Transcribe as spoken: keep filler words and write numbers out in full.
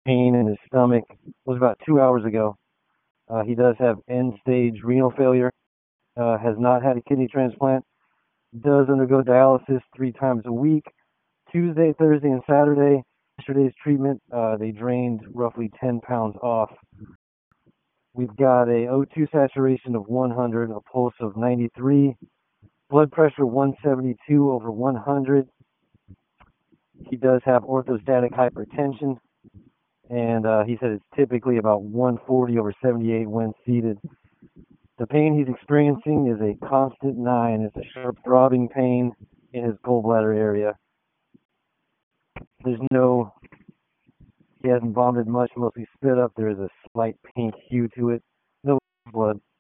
pain in his stomach. It was about two hours ago. Uh, he does have end-stage renal failure. Uh, has not had a kidney transplant. Does undergo dialysis three times a week. Tuesday, Thursday, and Saturday. Yesterday's treatment, uh, they drained roughly ten pounds off. We've got a O two saturation of one hundred, a pulse of ninety-three, blood pressure one seventy-two over one hundred. He does have orthostatic hypertension, and uh, he said it's typically about one forty over seventy-eight when seated. The pain he's experiencing is a constant nine. It's a sharp throbbing pain in his gallbladder area. There's no, he hasn't vomited much, mostly spit up. There is a slight pink hue to it. No blood.